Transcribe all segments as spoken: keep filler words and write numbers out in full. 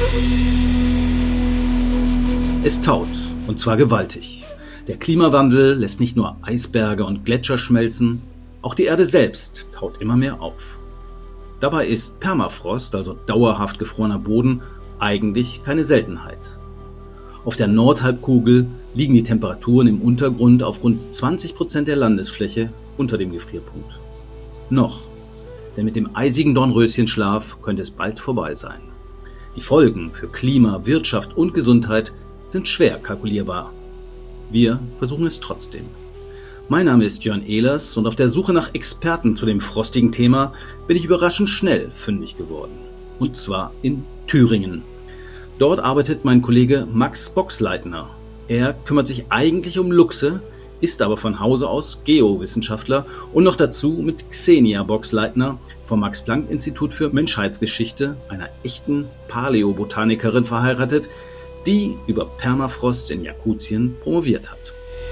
Es taut, und zwar gewaltig. Der Klimawandel lässt nicht nur Eisberge und Gletscher schmelzen, auch die Erde selbst taut immer mehr auf. Dabei ist Permafrost, also dauerhaft gefrorener Boden, eigentlich keine Seltenheit. Auf der Nordhalbkugel liegen die Temperaturen im Untergrund auf rund zwanzig Prozent der Landesfläche unter dem Gefrierpunkt. Noch, denn mit dem eisigen Dornröschenschlaf könnte es bald vorbei sein. Die Folgen für Klima, Wirtschaft und Gesundheit sind schwer kalkulierbar. Wir versuchen es trotzdem. Mein Name ist Jörn Ehlers und auf der Suche nach Experten zu dem frostigen Thema bin ich überraschend schnell fündig geworden. Und zwar in Thüringen. Dort arbeitet mein Kollege Max Boxleitner. Er kümmert sich eigentlich um Luchse, ist aber von Hause aus Geowissenschaftler und noch dazu mit Xenia Boxleitner vom Max-Planck-Institut für Menschheitsgeschichte, einer echten Paläobotanikerin, verheiratet, die über Permafrost in Jakutien promoviert hat.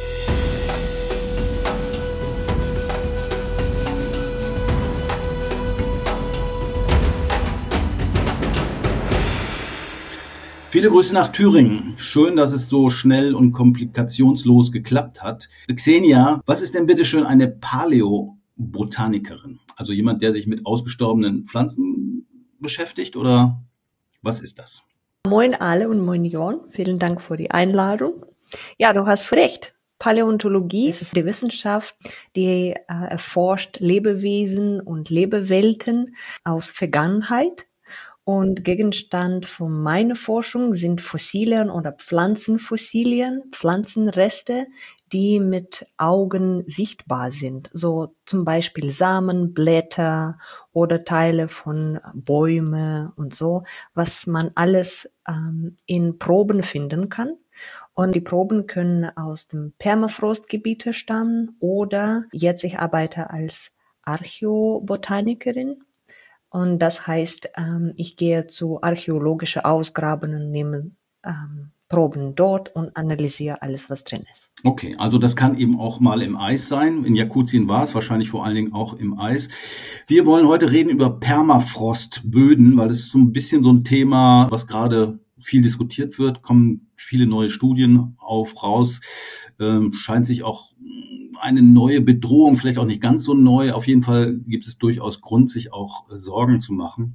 Viele Grüße nach Thüringen. Schön, dass es so schnell und komplikationslos geklappt hat. Xenia, was ist denn bitte schön eine Paläobotanikerin? Also jemand, der sich mit ausgestorbenen Pflanzen beschäftigt, oder was ist das? Moin alle und moin Jörn. Vielen Dank für die Einladung. Ja, du hast recht. Paläontologie ist die Wissenschaft, die äh, erforscht Lebewesen und Lebewelten aus Vergangenheit. Und Gegenstand von meiner Forschung sind Fossilien oder Pflanzenfossilien, Pflanzenreste, die mit Augen sichtbar sind. So zum Beispiel Samen, Blätter oder Teile von Bäume und so, was man alles ähm, in Proben finden kann. Und die Proben können aus dem Permafrostgebiete stammen oder jetzt ich arbeite als Archäobotanikerin. Und das heißt, ähm, ich gehe zu archäologischen Ausgrabungen, nehme ähm, Proben dort und analysiere alles, was drin ist. Okay, also das kann eben auch mal im Eis sein. In Jakutien war es wahrscheinlich vor allen Dingen auch im Eis. Wir wollen heute reden über Permafrostböden, weil das ist so ein bisschen so ein Thema, was gerade viel diskutiert wird. Kommen viele neue Studien auf, raus. Ähm, scheint sich auch eine neue Bedrohung, vielleicht auch nicht ganz so neu. Auf jeden Fall gibt es durchaus Grund, sich auch Sorgen zu machen.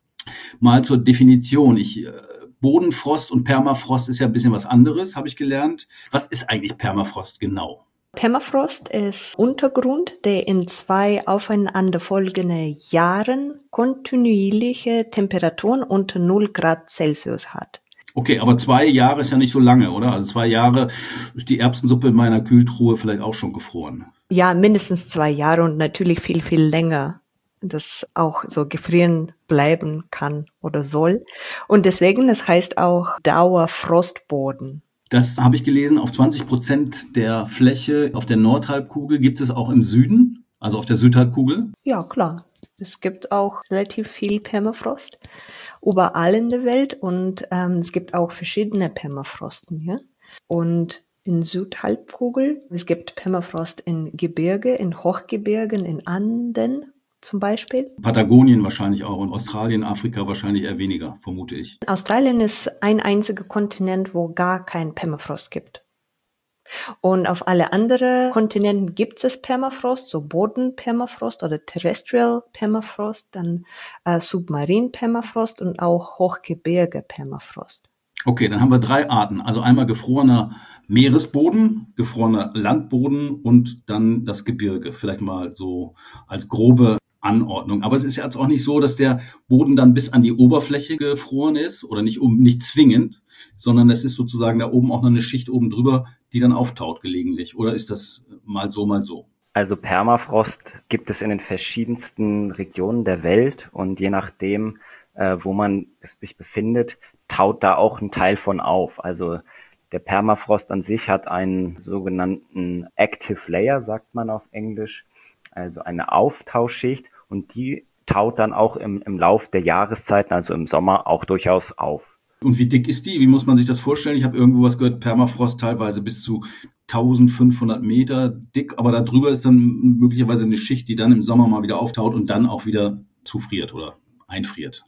Mal zur Definition. Ich, Bodenfrost und Permafrost ist ja ein bisschen was anderes, habe ich gelernt. Was ist eigentlich Permafrost genau? Permafrost ist Untergrund, der in zwei aufeinanderfolgenden Jahren kontinuierliche Temperaturen unter null Grad Celsius hat. Okay, aber zwei Jahre ist ja nicht so lange, oder? Also zwei Jahre ist die Erbsensuppe in meiner Kühltruhe vielleicht auch schon gefroren. Ja, mindestens zwei Jahre und natürlich viel, viel länger, das auch so gefrieren bleiben kann oder soll. Und deswegen, das heißt auch Dauerfrostboden. Das habe ich gelesen, auf zwanzig Prozent der Fläche auf der Nordhalbkugel. Gibt es auch im Süden, also auf der Südhalbkugel? Ja, klar. Es gibt auch relativ viel Permafrost überall in der Welt und ähm, es gibt auch verschiedene Permafrosten hier. Und in Südhalbkugel, es gibt Permafrost in Gebirge, in Hochgebirgen, in Anden zum Beispiel. Patagonien wahrscheinlich auch und Australien, Afrika wahrscheinlich eher weniger, vermute ich. Australien ist ein einziger Kontinent, wo gar kein Permafrost gibt. Und auf alle anderen Kontinenten gibt es Permafrost, so Boden-Permafrost oder Terrestrial Permafrost, dann äh, Submarin-Permafrost und auch Hochgebirge-Permafrost. Okay, dann haben wir drei Arten. Also einmal gefrorener Meeresboden, gefrorener Landboden und dann das Gebirge. Vielleicht mal so als grobe Anordnung. Aber es ist jetzt auch nicht so, dass der Boden dann bis an die Oberfläche gefroren ist oder nicht, um, nicht zwingend, sondern es ist sozusagen da oben auch noch eine Schicht oben drüber, die dann auftaut gelegentlich. Oder ist das mal so, mal so? Also Permafrost gibt es in den verschiedensten Regionen der Welt und je nachdem, äh, wo man sich befindet, taut da auch ein Teil von auf. Also der Permafrost an sich hat einen sogenannten Active Layer, sagt man auf Englisch, also eine Auftauschschicht und die taut dann auch im, im Lauf der Jahreszeiten, also im Sommer, auch durchaus auf. Und wie dick ist die? Wie muss man sich das vorstellen? Ich habe irgendwo was gehört, Permafrost teilweise bis zu eintausendfünfhundert Meter dick, aber da drüber ist dann möglicherweise eine Schicht, die dann im Sommer mal wieder auftaut und dann auch wieder zufriert oder einfriert.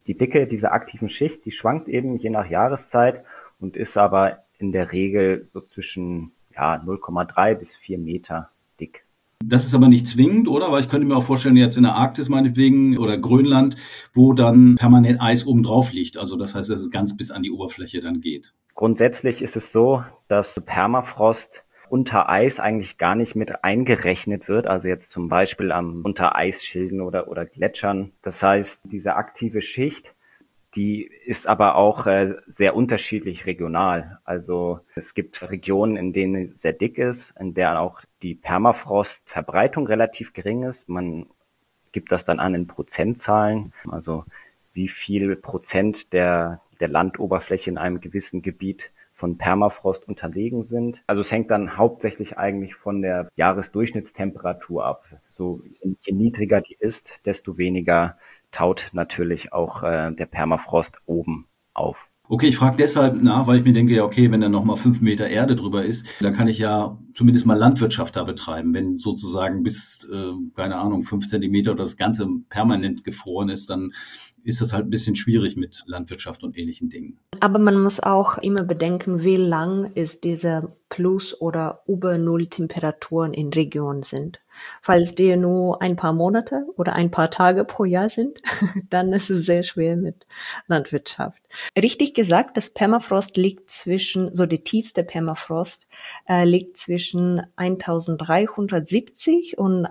Die Dicke dieser aktiven Schicht, die schwankt eben je nach Jahreszeit und ist aber in der Regel so zwischen ja, null Komma drei bis vier Meter dick. Das ist aber nicht zwingend, oder? Weil ich könnte mir auch vorstellen, jetzt in der Arktis meinetwegen oder Grönland, wo dann permanent Eis oben drauf liegt. Also das heißt, dass es ganz bis an die Oberfläche dann geht. Grundsätzlich ist es so, dass Permafrost unter Eis eigentlich gar nicht mit eingerechnet wird. Also jetzt zum Beispiel am unter Eisschilden oder, oder Gletschern. Das heißt, diese aktive Schicht, die ist aber auch äh, sehr unterschiedlich regional. Also es gibt Regionen, in denen es sehr dick ist, in der auch die Permafrostverbreitung relativ gering ist. Man gibt das dann an in Prozentzahlen, also wie viel Prozent der, der Landoberfläche in einem gewissen Gebiet von Permafrost unterlegen sind. Also es hängt dann hauptsächlich eigentlich von der Jahresdurchschnittstemperatur ab. So je niedriger die ist, desto weniger taut natürlich auch äh, der Permafrost oben auf. Okay, ich frage deshalb nach, weil ich mir denke, ja okay, wenn da nochmal fünf Meter Erde drüber ist, dann kann ich ja zumindest mal Landwirtschaft da betreiben. Wenn sozusagen bis, äh, keine Ahnung, fünf Zentimeter oder das Ganze permanent gefroren ist, dann ist das halt ein bisschen schwierig mit Landwirtschaft und ähnlichen Dingen. Aber man muss auch immer bedenken, wie lang ist diese Plus- oder Über-Null-Temperaturen in Regionen sind. Falls die nur ein paar Monate oder ein paar Tage pro Jahr sind, dann ist es sehr schwer mit Landwirtschaft. Richtig gesagt, das Permafrost liegt zwischen, so die tiefste Permafrost äh, liegt zwischen eintausenddreihundertsiebzig und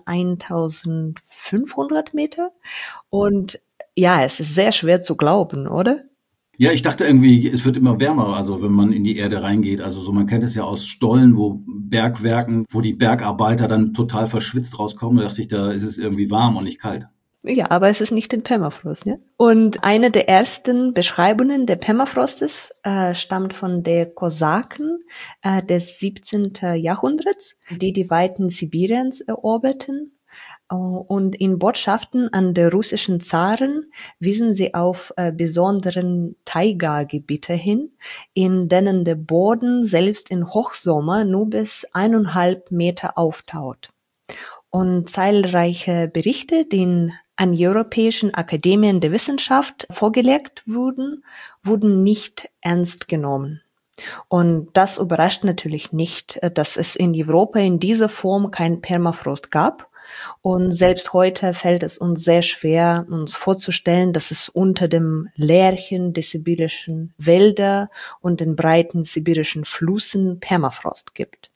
eintausendfünfhundert Meter. Und ja, es ist sehr schwer zu glauben, oder? Ja, ich dachte irgendwie, es wird immer wärmer, also wenn man in die Erde reingeht. Also so, man kennt es ja aus Stollen, wo Bergwerken, wo die Bergarbeiter dann total verschwitzt rauskommen. Da dachte ich, da ist es irgendwie warm und nicht kalt. Ja, aber es ist nicht in Permafrost, ja. Und eine der ersten Beschreibungen der Permafrostes äh, stammt von der Kosaken äh, des siebzehnten Jahrhunderts, die die Weiten Sibiriens eroberten. Und in Botschaften an der russischen Zaren wiesen sie auf äh, besonderen Taiga-Gebiete hin, in denen der Boden selbst in Hochsommer nur bis eineinhalb Meter auftaut. Und zahlreiche Berichte, die an europäischen Akademien der Wissenschaft vorgelegt wurden, wurden nicht ernst genommen. Und das überrascht natürlich nicht, dass es in Europa in dieser Form kein Permafrost gab. Und selbst heute fällt es uns sehr schwer, uns vorzustellen, dass es unter dem Lärchen der sibirischen Wälder und den breiten sibirischen Flüssen Permafrost gibt.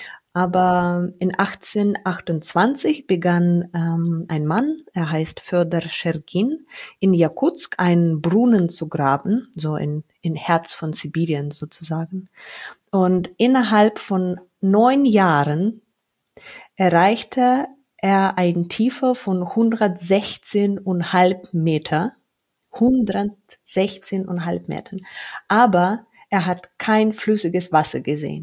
Aber in achtzehnhundertachtundzwanzig begann ähm, ein Mann, er heißt Fjodor Schergin, in Jakutsk einen Brunnen zu graben, so in, in Herz von Sibirien sozusagen. Und innerhalb von neun Jahren erreichte er eine Tiefe von hundertsechzehn Komma fünf Meter. hundertsechzehn Komma fünf Metern. Aber er hat kein flüssiges Wasser gesehen,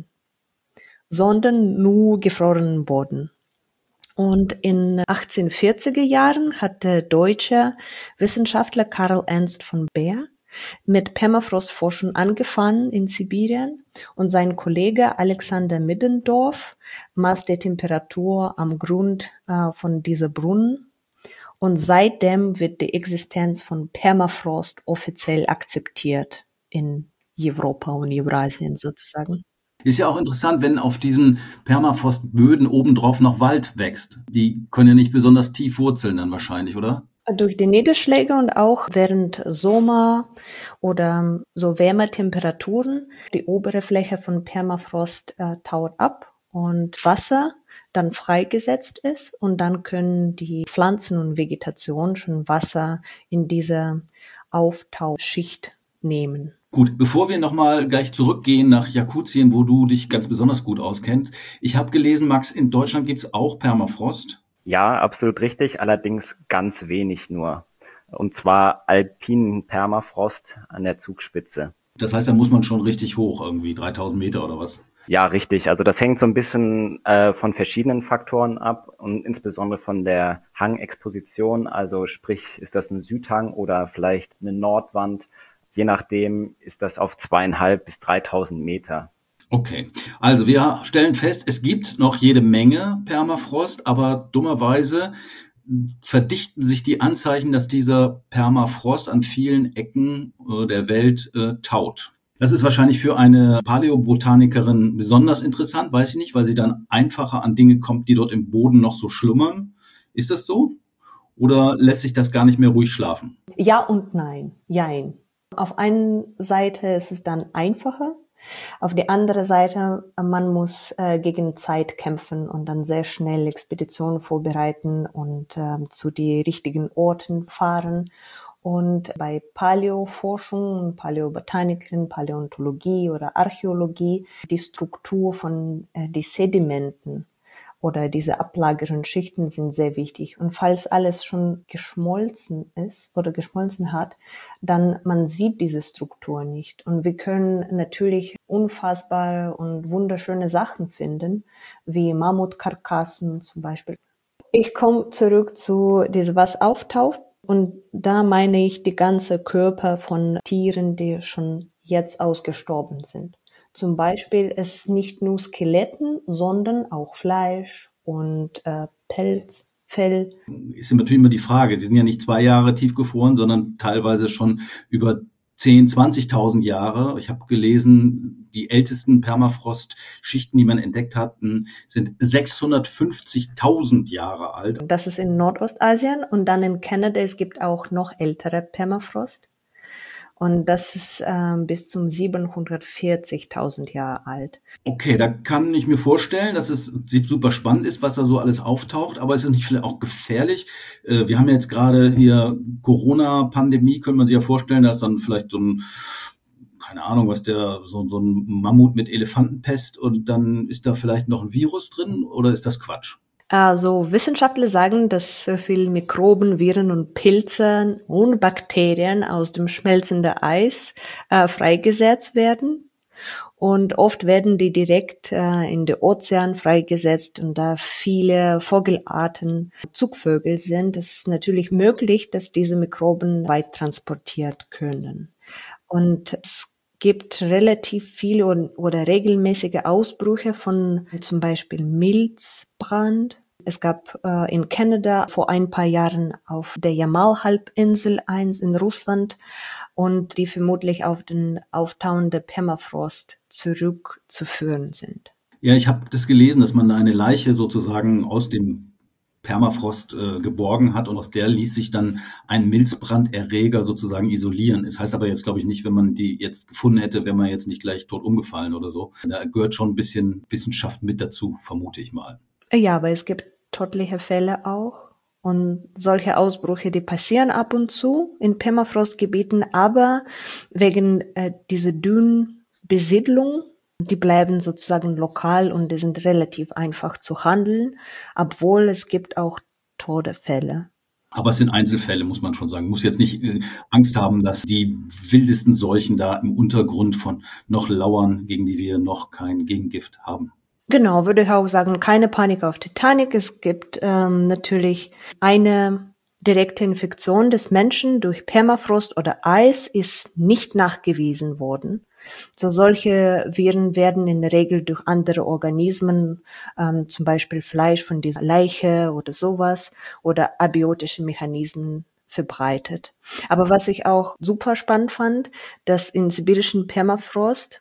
sondern nur gefrorenen Boden. Und in achtzehnhundertvierziger Jahren hat der deutsche Wissenschaftler Karl Ernst von Baer mit Permafrostforschung angefangen in Sibirien und sein Kollege Alexander Middendorf maß die Temperatur am Grund äh, von dieser Brunnen und seitdem wird die Existenz von Permafrost offiziell akzeptiert in Europa und Eurasien sozusagen. Ist ja auch interessant, wenn auf diesen Permafrostböden obendrauf noch Wald wächst. Die können ja nicht besonders tief wurzeln dann wahrscheinlich, oder? Durch die Niederschläge und auch während Sommer oder so Wärmetemperaturen, die obere Fläche von Permafrost äh, taut ab und Wasser dann freigesetzt ist und dann können die Pflanzen und Vegetation schon Wasser in diese Auftauschicht nehmen. Gut, bevor wir nochmal gleich zurückgehen nach Jakutien, wo du dich ganz besonders gut auskennst. Ich habe gelesen, Max, in Deutschland gibt's auch Permafrost. Ja, absolut richtig, allerdings ganz wenig nur. Und zwar alpinen Permafrost an der Zugspitze. Das heißt, da muss man schon richtig hoch, irgendwie dreitausend Meter oder was? Ja, richtig. Also das hängt so ein bisschen äh, von verschiedenen Faktoren ab und insbesondere von der Hangexposition. Also sprich, ist das ein Südhang oder vielleicht eine Nordwand? Je nachdem ist das auf zweieinhalb bis dreitausend Meter. Okay, also wir stellen fest, es gibt noch jede Menge Permafrost, aber dummerweise verdichten sich die Anzeichen, dass dieser Permafrost an vielen Ecken äh, der Welt äh, taut. Das ist wahrscheinlich für eine Paläobotanikerin besonders interessant, weiß ich nicht, weil sie dann einfacher an Dinge kommt, die dort im Boden noch so schlummern. Ist das so? Oder lässt sich das gar nicht mehr ruhig schlafen? Ja und nein. Jein. Auf einer Seite ist es dann einfacher. Auf die andere Seite, man muss äh, gegen Zeit kämpfen und dann sehr schnell Expeditionen vorbereiten und äh, zu die richtigen Orten fahren. Und bei Paläoforschung, Paläobotanik, Paläontologie oder Archäologie, die Struktur von äh, die Sedimenten oder diese ablagernden Schichten sind sehr wichtig. Und falls alles schon geschmolzen ist oder geschmolzen hat, dann man sieht diese Struktur nicht. Und wir können natürlich unfassbare und wunderschöne Sachen finden, wie Mammutkarkassen zum Beispiel. Ich komme zurück zu diesem, was auftaucht. Und da meine ich die ganze Körper von Tieren, die schon jetzt ausgestorben sind. Zum Beispiel ist es nicht nur Skeletten, sondern auch Fleisch und äh, Pelz, Fell. Ist natürlich immer die Frage, die sind ja nicht zwei Jahre tiefgefroren, sondern teilweise schon über zehn, zwanzigtausend Jahre. Ich habe gelesen, die ältesten Permafrostschichten, die man entdeckt hat, sind sechshundertfünfzigtausend Jahre alt. Das ist in Nordostasien und dann in Kanada, es gibt auch noch ältere Permafrost. Und das ist ähm, bis zum siebenhundertvierzigtausend Jahre alt. Okay, da kann ich mir vorstellen, dass es super spannend ist, was da so alles auftaucht. Aber es ist nicht vielleicht auch gefährlich. Äh, wir haben ja jetzt gerade hier Corona-Pandemie, können man sich ja vorstellen, dass dann vielleicht so ein, keine Ahnung, was der, so, so ein Mammut mit Elefantenpest und dann ist da vielleicht noch ein Virus drin oder ist das Quatsch? Also Wissenschaftler sagen, dass so viel Mikroben, Viren und Pilze und Bakterien aus dem schmelzenden Eis äh, freigesetzt werden. Und oft werden die direkt äh, in den Ozean freigesetzt. Und da viele Vogelarten Zugvögel sind, ist es natürlich möglich, dass diese Mikroben weit transportiert können. Und es gibt relativ viele oder regelmäßige Ausbrüche von zum Beispiel Milzbrand. Es gab äh, in Kanada vor ein paar Jahren auf der Jamal-Halbinsel eins in Russland und die vermutlich auf den auftauenden Permafrost zurückzuführen sind. Ja, ich habe das gelesen, dass man eine Leiche sozusagen aus dem Permafrost äh, geborgen hat und aus der ließ sich dann ein Milzbranderreger sozusagen isolieren. Das heißt aber jetzt, glaube ich, nicht, wenn man die jetzt gefunden hätte, wäre man jetzt nicht gleich tot umgefallen oder so. Da gehört schon ein bisschen Wissenschaft mit dazu, vermute ich mal. Ja, aber es gibt tödliche Fälle auch und solche Ausbrüche, die passieren ab und zu in Permafrostgebieten, aber wegen äh, dieser dünnen Besiedlung, die bleiben sozusagen lokal und die sind relativ einfach zu handeln, obwohl es gibt auch Todesfälle. Aber es sind Einzelfälle, muss man schon sagen. Man muss jetzt nicht äh, Angst haben, dass die wildesten Seuchen da im Untergrund von noch lauern, gegen die wir noch kein Gegengift haben. Genau, würde ich auch sagen, keine Panik auf Titanic. Es gibt ähm, natürlich eine direkte Infektion des Menschen durch Permafrost oder Eis ist nicht nachgewiesen worden. So solche Viren werden in der Regel durch andere Organismen, ähm, zum Beispiel Fleisch von dieser Leiche oder sowas oder abiotische Mechanismen verbreitet. Aber was ich auch super spannend fand, dass in sibirischen Permafrost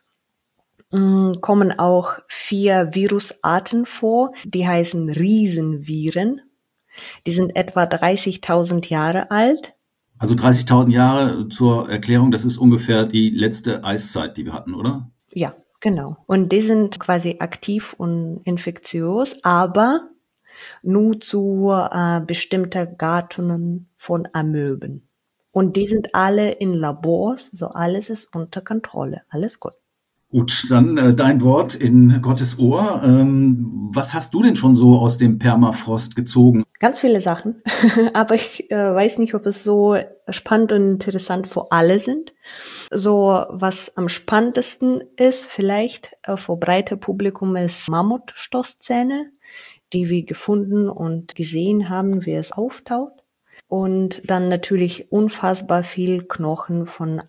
mh, kommen auch vier Virusarten vor, die heißen Riesenviren. Die sind etwa dreißigtausend Jahre alt. Also dreißigtausend Jahre zur Erklärung, das ist ungefähr die letzte Eiszeit, die wir hatten, oder? Ja, genau. Und die sind quasi aktiv und infektiös, aber nur zu äh, bestimmten Gattungen von Amöben. Und die sind alle in Labors, so alles ist unter Kontrolle, alles gut. Gut, dann äh, dein Wort in Gottes Ohr. Ähm, was hast du denn schon so aus dem Permafrost gezogen? Ganz viele Sachen, aber ich äh, weiß nicht, ob es so spannend und interessant für alle sind. So, was am spannendsten ist, vielleicht äh, für breite Publikum, ist Mammutstoßzähne, die wir gefunden und gesehen haben, wie es auftaucht. Und dann natürlich unfassbar viel Knochen von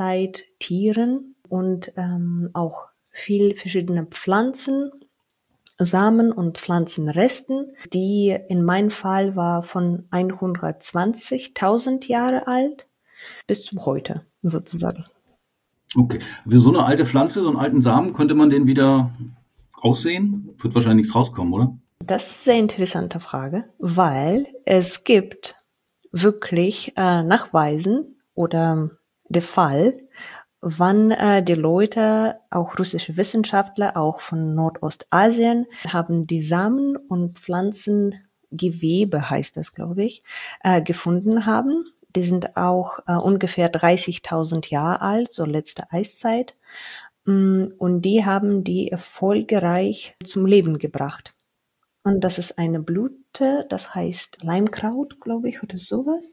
Eiszeit-Tieren und ähm, auch viel verschiedene Pflanzen, Samen und Pflanzenresten, die in meinem Fall war von hundertzwanzigtausend Jahre alt bis zum heute sozusagen. Okay. Wie so eine alte Pflanze, so einen alten Samen, könnte man den wieder aussehen? Wird wahrscheinlich nichts rauskommen, oder? Das ist eine sehr interessante Frage, weil es gibt wirklich äh, Nachweisen oder der Fall, wann äh, die Leute, auch russische Wissenschaftler, auch von Nordostasien, haben die Samen und Pflanzengewebe, heißt das, glaube ich, äh, gefunden haben. Die sind auch äh, ungefähr dreißigtausend Jahre alt, so letzte Eiszeit. Und die haben die erfolgreich zum Leben gebracht. Und das ist eine Blüte, das heißt Leimkraut, glaube ich, oder sowas.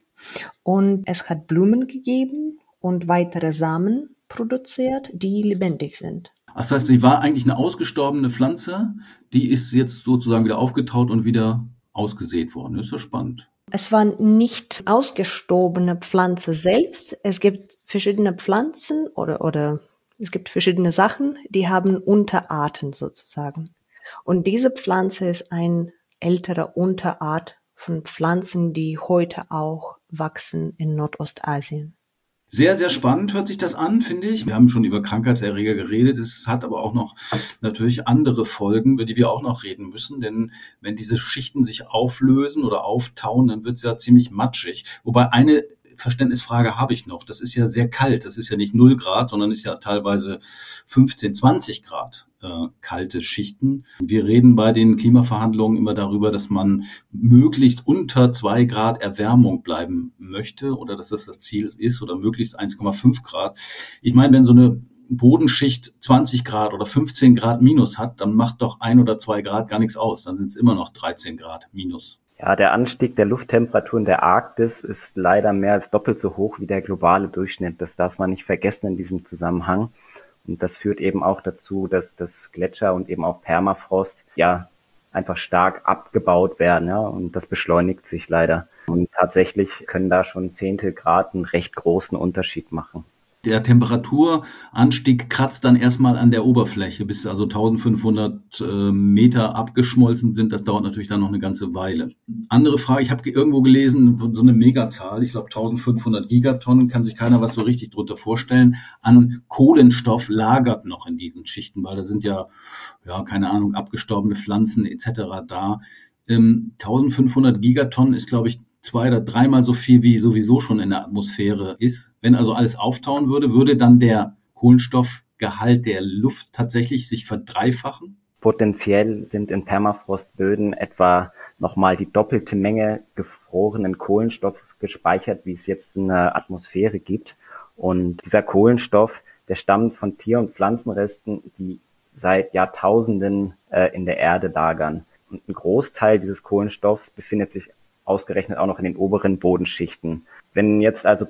Und es hat Blumen gegeben und weitere Samen produziert, die lebendig sind. Das heißt, sie war eigentlich eine ausgestorbene Pflanze, die ist jetzt sozusagen wieder aufgetaut und wieder ausgesät worden. Das ist ja spannend. Es war nicht ausgestorbene Pflanze selbst. Es gibt verschiedene Pflanzen oder, oder es gibt verschiedene Sachen, die haben Unterarten sozusagen. Und diese Pflanze ist ein älterer Unterart von Pflanzen, die heute auch wachsen in Nordostasien. Sehr, sehr spannend hört sich das an, finde ich. Wir haben schon über Krankheitserreger geredet. Es hat aber auch noch natürlich andere Folgen, über die wir auch noch reden müssen. Denn wenn diese Schichten sich auflösen oder auftauen, dann wird es ja ziemlich matschig. Wobei eine Verständnisfrage habe ich noch. Das ist ja sehr kalt. Das ist ja nicht null Grad, sondern ist ja teilweise fünfzehn, zwanzig Grad äh, kalte Schichten. Wir reden bei den Klimaverhandlungen immer darüber, dass man möglichst unter zwei Grad Erwärmung bleiben möchte oder dass das das Ziel ist oder möglichst eins Komma fünf Grad. Ich meine, wenn so eine Bodenschicht zwanzig Grad oder fünfzehn Grad minus hat, dann macht doch ein oder zwei Grad gar nichts aus. Dann sind es immer noch dreizehn Grad minus. Ja, der Anstieg der Lufttemperatur in der Arktis ist leider mehr als doppelt so hoch wie der globale Durchschnitt. Das darf man nicht vergessen in diesem Zusammenhang. Und das führt eben auch dazu, dass das Gletscher und eben auch Permafrost ja einfach stark abgebaut werden. Ja, und das beschleunigt sich leider. Und tatsächlich können da schon Zehntel Grad einen recht großen Unterschied machen. Der Temperaturanstieg kratzt dann erstmal an der Oberfläche, bis also eintausendfünfhundert äh, Meter abgeschmolzen sind. Das dauert natürlich dann noch eine ganze Weile. Andere Frage, ich habe irgendwo gelesen, so eine Megazahl, ich glaube eintausendfünfhundert Gigatonnen, kann sich keiner was so richtig drunter vorstellen, an Kohlenstoff lagert noch in diesen Schichten, weil da sind ja, ja keine Ahnung, abgestorbene Pflanzen et cetera da. Ähm, eintausendfünfhundert Gigatonnen ist, glaube ich, zwei oder dreimal so viel, wie sowieso schon in der Atmosphäre ist. Wenn also alles auftauen würde, würde dann der Kohlenstoffgehalt der Luft tatsächlich sich verdreifachen? Potenziell sind in Permafrostböden etwa nochmal die doppelte Menge gefrorenen Kohlenstoffs gespeichert, wie es jetzt in der Atmosphäre gibt. Und dieser Kohlenstoff, der stammt von Tier- und Pflanzenresten, die seit Jahrtausenden äh, in der Erde lagern. Und ein Großteil dieses Kohlenstoffs befindet sich ausgerechnet auch noch in den oberen Bodenschichten. Wenn jetzt also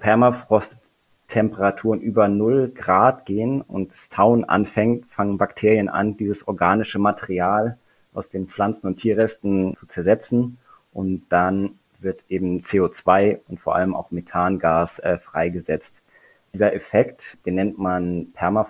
Permafrosttemperaturen über null Grad gehen und das Tauen anfängt, fangen Bakterien an, dieses organische Material aus den Pflanzen- und Tierresten zu zersetzen und dann wird eben C O zwei und vor allem auch Methangas äh, freigesetzt. Dieser Effekt, den nennt man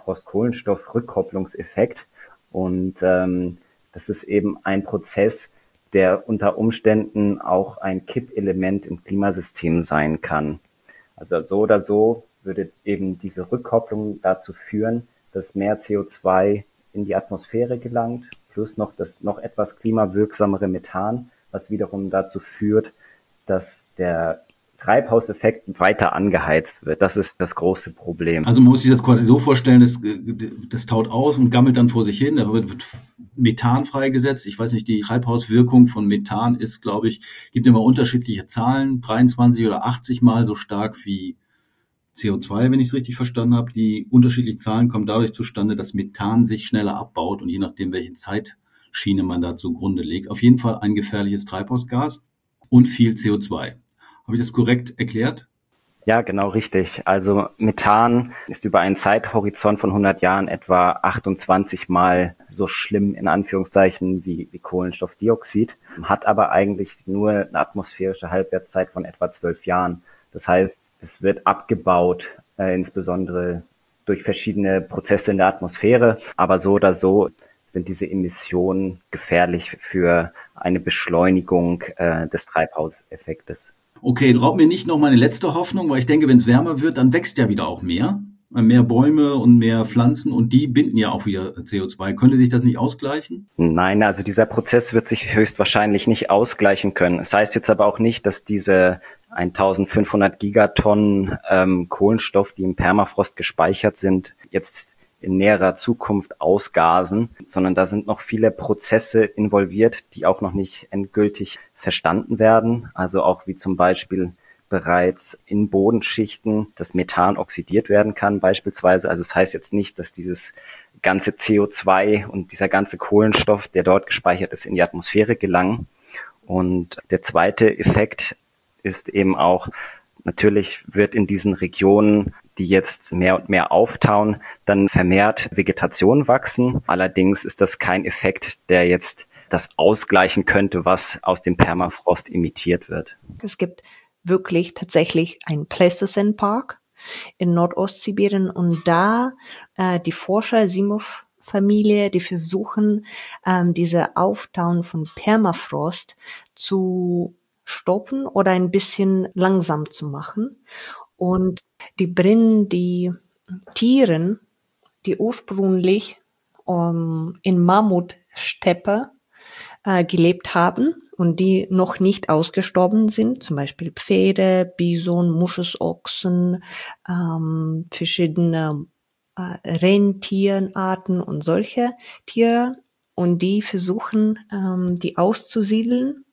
Permafrost-Kohlenstoff-Rückkopplungseffekt und ähm, das ist eben ein Prozess, der unter Umständen auch ein Kippelement im Klimasystem sein kann. Also so oder so würde eben diese Rückkopplung dazu führen, dass mehr C O zwei in die Atmosphäre gelangt, plus noch das noch etwas klimawirksamere Methan, was wiederum dazu führt, dass der Treibhauseffekt weiter angeheizt wird. Das ist das große Problem. Also man muss sich das quasi so vorstellen, das, das taut aus und gammelt dann vor sich hin, da wird, wird Methan freigesetzt. Ich weiß nicht, die Treibhauswirkung von Methan ist, glaube ich, gibt immer unterschiedliche Zahlen, dreiundzwanzig oder achtzig Mal so stark wie C O zwei, wenn ich es richtig verstanden habe. Die unterschiedlichen Zahlen kommen dadurch zustande, dass Methan sich schneller abbaut und je nachdem, welche Zeitschiene man da zugrunde legt. Auf jeden Fall ein gefährliches Treibhausgas und viel C O zwei. Habe ich das korrekt erklärt? Ja, genau richtig. Also Methan ist über einen Zeithorizont von hundert Jahren etwa achtundzwanzig Mal so schlimm in Anführungszeichen wie, wie Kohlenstoffdioxid, hat aber eigentlich nur eine atmosphärische Halbwertszeit von etwa zwölf Jahren. Das heißt, es wird abgebaut, äh, insbesondere durch verschiedene Prozesse in der Atmosphäre, aber so oder so sind diese Emissionen gefährlich für eine Beschleunigung äh, des Treibhauseffektes. Okay, raub mir nicht noch meine letzte Hoffnung, weil ich denke, wenn es wärmer wird, dann wächst ja wieder auch mehr. Mehr Bäume und mehr Pflanzen und die binden ja auch wieder C O zwei. Könnte sich das nicht ausgleichen? Nein, also dieser Prozess wird sich höchstwahrscheinlich nicht ausgleichen können. Es heißt jetzt aber auch nicht, dass diese eintausendfünfhundert Gigatonnen ähm, Kohlenstoff, die im Permafrost gespeichert sind, jetzt in näherer Zukunft ausgasen, sondern da sind noch viele Prozesse involviert, die auch noch nicht endgültig verstanden werden. Also auch wie zum Beispiel bereits in Bodenschichten das Methan oxidiert werden kann beispielsweise. Also das heißt jetzt nicht, dass dieses ganze C O zwei und dieser ganze Kohlenstoff, der dort gespeichert ist, in die Atmosphäre gelangen. Und der zweite Effekt ist eben auch, natürlich wird in diesen Regionen, die jetzt mehr und mehr auftauen, dann vermehrt Vegetation wachsen. Allerdings ist das kein Effekt, der jetzt das ausgleichen könnte, was aus dem Permafrost emittiert wird. Es gibt wirklich tatsächlich ein Pleistocene Park in Nordostsibirien und da äh, die Forscher Simov-Familie, die versuchen, ähm, diese Auftauen von Permafrost zu stoppen oder ein bisschen langsam zu machen. Und die bringen die Tieren, die ursprünglich um, in Mammutsteppe äh, gelebt haben und die noch nicht ausgestorben sind, zum Beispiel Pferde, Bison, Moschusochsen, ähm, verschiedene äh, Rentierenarten und solche Tiere. Und die versuchen, ähm, die auszusiedeln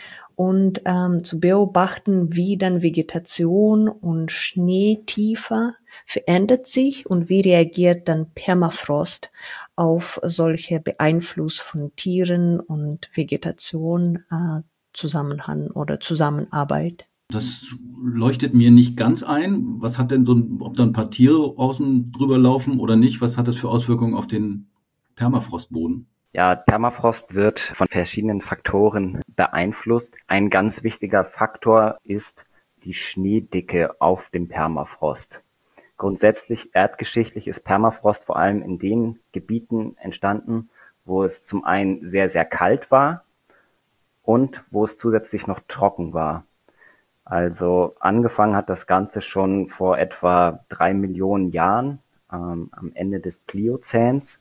und ähm, zu beobachten, wie dann Vegetation und Schneetiefe verändert sich und wie reagiert dann Permafrost auf solche Beeinfluss von Tieren und Vegetation, äh, Zusammenhang oder Zusammenarbeit. Das leuchtet mir nicht ganz ein. Was hat denn so ein, ob da ein paar Tiere außen drüber laufen oder nicht, was hat das für Auswirkungen auf den Permafrostboden? Ja, Permafrost wird von verschiedenen Faktoren beeinflusst. Ein ganz wichtiger Faktor ist die Schneedicke auf dem Permafrost. Grundsätzlich erdgeschichtlich ist Permafrost vor allem in den Gebieten entstanden, wo es zum einen sehr, sehr kalt war und wo es zusätzlich noch trocken war. Also angefangen hat das Ganze schon vor etwa drei Millionen Jahren, ähm, am Ende des Pliozäns.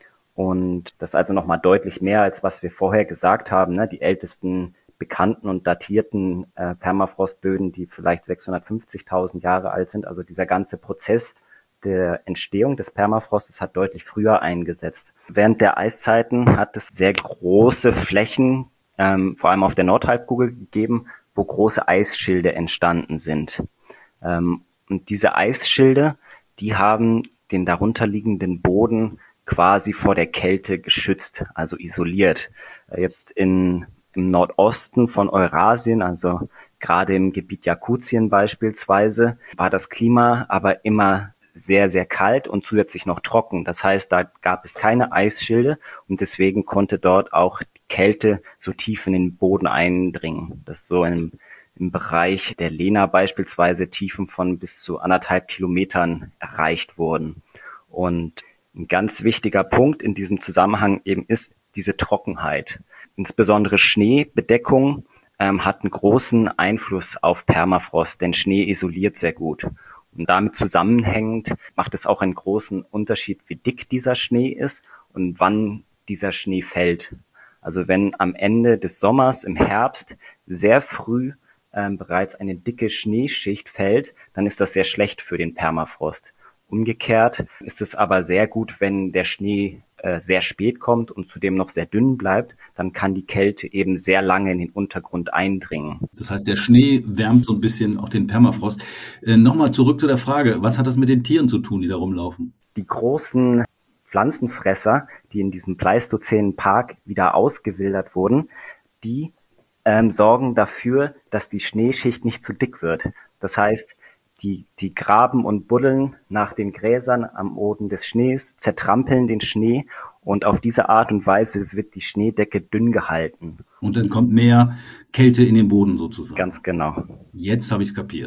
Und das ist also nochmal deutlich mehr, als was wir vorher gesagt haben, ne? Die ältesten bekannten und datierten äh, Permafrostböden, die vielleicht sechshundertfünfzigtausend Jahre alt sind. Also dieser ganze Prozess der Entstehung des Permafrostes hat deutlich früher eingesetzt. Während der Eiszeiten hat es sehr große Flächen, ähm, vor allem auf der Nordhalbkugel gegeben, wo große Eisschilde entstanden sind. Ähm, und diese Eisschilde, die haben den darunterliegenden Boden quasi vor der Kälte geschützt, also isoliert. Jetzt in, im Nordosten von Eurasien, also gerade im Gebiet Jakutien beispielsweise, war das Klima aber immer sehr, sehr kalt und zusätzlich noch trocken. Das heißt, da gab es keine Eisschilde und deswegen konnte dort auch die Kälte so tief in den Boden eindringen. Das ist so im, im Bereich der Lena beispielsweise Tiefen von bis zu anderthalb Kilometern erreicht wurden. Und ein ganz wichtiger Punkt in diesem Zusammenhang eben ist diese Trockenheit. Insbesondere Schneebedeckung ähm, hat einen großen Einfluss auf Permafrost, denn Schnee isoliert sehr gut. Und damit zusammenhängend macht es auch einen großen Unterschied, wie dick dieser Schnee ist und wann dieser Schnee fällt. Also wenn am Ende des Sommers, im Herbst, sehr früh ähm, bereits eine dicke Schneeschicht fällt, dann ist das sehr schlecht für den Permafrost. Umgekehrt ist es aber sehr gut, wenn der Schnee äh, sehr spät kommt und zudem noch sehr dünn bleibt, dann kann die Kälte eben sehr lange in den Untergrund eindringen. Das heißt, der Schnee wärmt so ein bisschen auch den Permafrost. Äh, Nochmal zurück zu der Frage, was hat das mit den Tieren zu tun, die da rumlaufen? Die großen Pflanzenfresser, die in diesem Pleistozänen Park wieder ausgewildert wurden, die ähm, sorgen dafür, dass die Schneeschicht nicht zu dick wird. Das heißt, Die, die graben und buddeln nach den Gräsern am Boden des Schnees, zertrampeln den Schnee und auf diese Art und Weise wird die Schneedecke dünn gehalten. Und dann kommt mehr Kälte in den Boden sozusagen. Ganz genau. Jetzt habe ich es kapiert.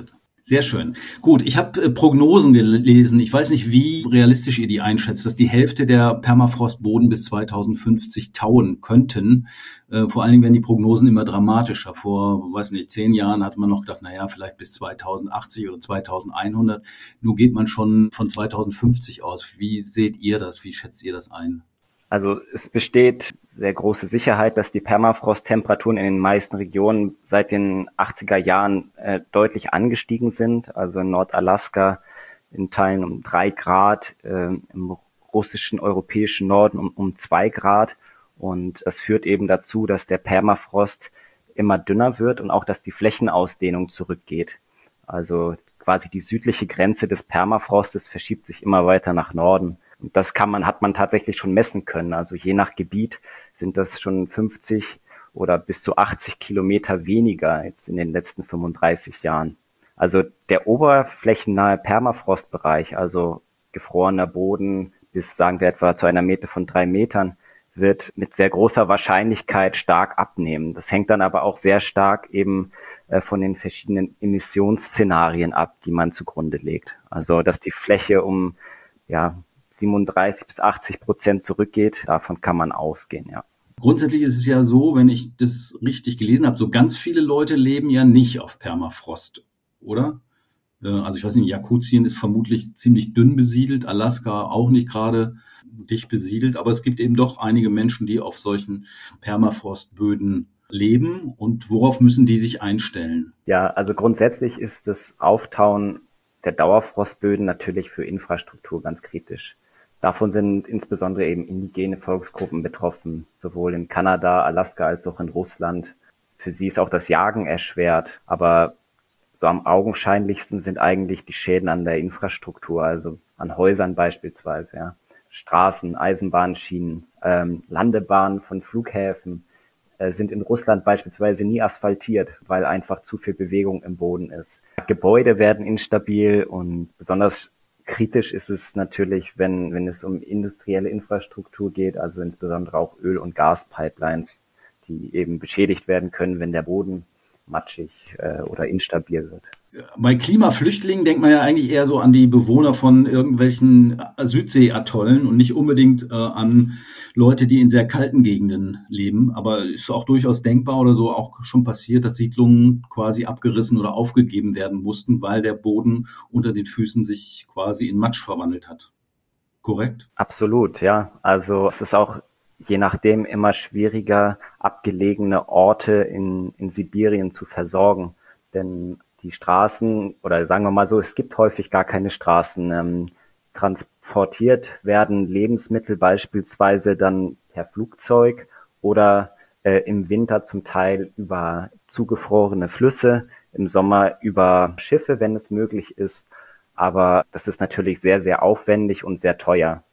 Sehr schön. Gut, ich habe äh, Prognosen gelesen. Ich weiß nicht, wie realistisch ihr die einschätzt, dass die Hälfte der Permafrostboden bis zweitausendfünfzig tauen könnten. Äh, vor allen Dingen werden die Prognosen immer dramatischer. Vor, weiß nicht, zehn Jahren hatte man noch gedacht, naja, vielleicht bis zweitausendachtzig oder zweitausendeinhundert. Nun geht man schon von zweitausendfünfzig aus. Wie seht ihr das? Wie schätzt ihr das ein? Also es besteht sehr große Sicherheit, dass die Permafrosttemperaturen in den meisten Regionen seit den achtziger Jahren äh, deutlich angestiegen sind. Also in Nordalaska in Teilen um drei Grad, äh, im russischen, europäischen Norden um, um zwei Grad. Und das führt eben dazu, dass der Permafrost immer dünner wird und auch, dass die Flächenausdehnung zurückgeht. Also quasi die südliche Grenze des Permafrostes verschiebt sich immer weiter nach Norden. Und das kann man, hat man tatsächlich schon messen können. Also je nach Gebiet sind das schon fünfzig oder bis zu achtzig Kilometer weniger jetzt in den letzten fünfunddreißig Jahren. Also der oberflächennahe Permafrostbereich, also gefrorener Boden bis, sagen wir, etwa zu einer Meter von drei Metern, wird mit sehr großer Wahrscheinlichkeit stark abnehmen. Das hängt dann aber auch sehr stark eben äh, von den verschiedenen Emissionsszenarien ab, die man zugrunde legt. Also dass die Fläche um ja siebenunddreißig bis achtzig Prozent zurückgeht, davon kann man ausgehen, ja. Grundsätzlich ist es ja so, wenn ich das richtig gelesen habe, so ganz viele Leute leben ja nicht auf Permafrost, oder? Also ich weiß nicht, Jakutien ist vermutlich ziemlich dünn besiedelt, Alaska auch nicht gerade dicht besiedelt, aber es gibt eben doch einige Menschen, die auf solchen Permafrostböden leben. Und worauf müssen die sich einstellen? Ja, also grundsätzlich ist das Auftauen der Dauerfrostböden natürlich für Infrastruktur ganz kritisch. Davon sind insbesondere eben indigene Volksgruppen betroffen, sowohl in Kanada, Alaska als auch in Russland. Für sie ist auch das Jagen erschwert, aber so am augenscheinlichsten sind eigentlich die Schäden an der Infrastruktur, also an Häusern beispielsweise, ja. Straßen, Eisenbahnschienen, ähm, Landebahnen von Flughäfen äh, sind in Russland beispielsweise nie asphaltiert, weil einfach zu viel Bewegung im Boden ist. Gebäude werden instabil und besonders kritisch ist es natürlich, wenn, wenn es um industrielle Infrastruktur geht, also insbesondere auch Öl- und Gaspipelines, die eben beschädigt werden können, wenn der Boden matschig äh, oder instabil wird. Bei Klimaflüchtlingen denkt man ja eigentlich eher so an die Bewohner von irgendwelchen Südseeatollen und nicht unbedingt äh, an Leute, die in sehr kalten Gegenden leben. Aber ist auch durchaus denkbar oder so auch schon passiert, dass Siedlungen quasi abgerissen oder aufgegeben werden mussten, weil der Boden unter den Füßen sich quasi in Matsch verwandelt hat. Korrekt? Absolut, ja. Also es ist auch je nachdem immer schwieriger, abgelegene Orte in, in Sibirien zu versorgen. Denn die Straßen, oder sagen wir mal so, es gibt häufig gar keine Straßen. Ähm, transportiert werden Lebensmittel beispielsweise dann per Flugzeug oder äh, im Winter zum Teil über zugefrorene Flüsse, im Sommer über Schiffe, wenn es möglich ist. Aber das ist natürlich sehr, sehr aufwendig und sehr teuer.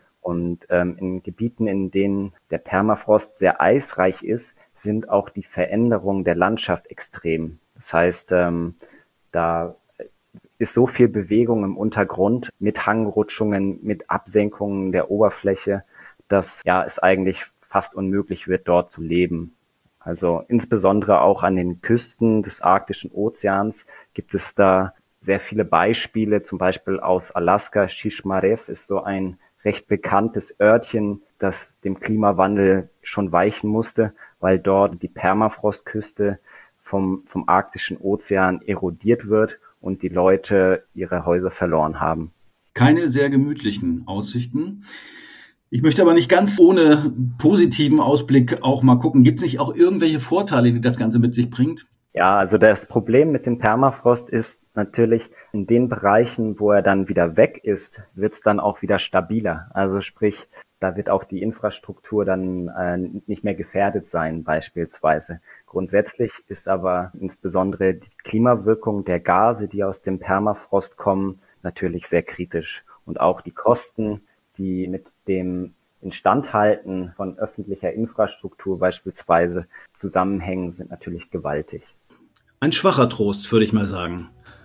Und ähm, in Gebieten, in denen der Permafrost sehr eisreich ist, sind auch die Veränderungen der Landschaft extrem. Das heißt, ähm, da ist so viel Bewegung im Untergrund mit Hangrutschungen, mit Absenkungen der Oberfläche, dass ja es eigentlich fast unmöglich wird, dort zu leben. Also insbesondere auch an den Küsten des Arktischen Ozeans gibt es da sehr viele Beispiele, zum Beispiel aus Alaska. Shishmaref ist so ein recht bekanntes Örtchen, das dem Klimawandel schon weichen musste, weil dort die Permafrostküste vom, vom Arktischen Ozean erodiert wird und die Leute ihre Häuser verloren haben. Keine sehr gemütlichen Aussichten. Ich möchte aber nicht ganz ohne positiven Ausblick auch mal gucken. Gibt es nicht auch irgendwelche Vorteile, die das Ganze mit sich bringt? Ja, also das Problem mit dem Permafrost ist natürlich, in den Bereichen, wo er dann wieder weg ist, wird es dann auch wieder stabiler. Also sprich, da wird auch die Infrastruktur dann äh, nicht mehr gefährdet sein beispielsweise. Grundsätzlich ist aber insbesondere die Klimawirkung der Gase, die aus dem Permafrost kommen, natürlich sehr kritisch. Und auch die Kosten, die mit dem Instandhalten von öffentlicher Infrastruktur beispielsweise zusammenhängen, sind natürlich gewaltig. Ein schwacher Trost, würde ich mal sagen.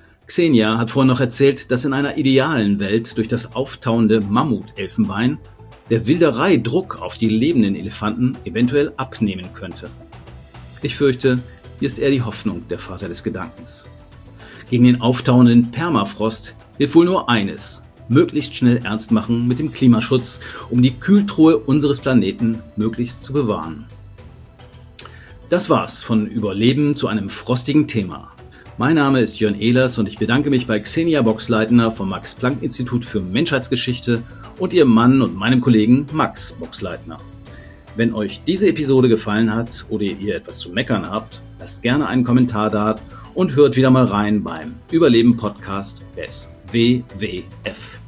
Xenia hat vorhin noch erzählt, dass in einer idealen Welt durch das auftauende Mammutelfenbein der Wilderei-Druck auf die lebenden Elefanten eventuell abnehmen könnte. Ich fürchte, hier ist eher die Hoffnung der Vater des Gedankens. Gegen den auftauenden Permafrost hilft wohl nur eines: möglichst schnell ernst machen mit dem Klimaschutz, um die Kühltruhe unseres Planeten möglichst zu bewahren. Das war's von Überleben zu einem frostigen Thema. Mein Name ist Jörn Ehlers und ich bedanke mich bei Xenia Boxleitner vom Max-Planck-Institut für Menschheitsgeschichte und ihrem Mann und meinem Kollegen Max Boxleitner. Wenn euch diese Episode gefallen hat oder ihr etwas zu meckern habt, lasst gerne einen Kommentar da und hört wieder mal rein beim Überleben-Podcast des W W F.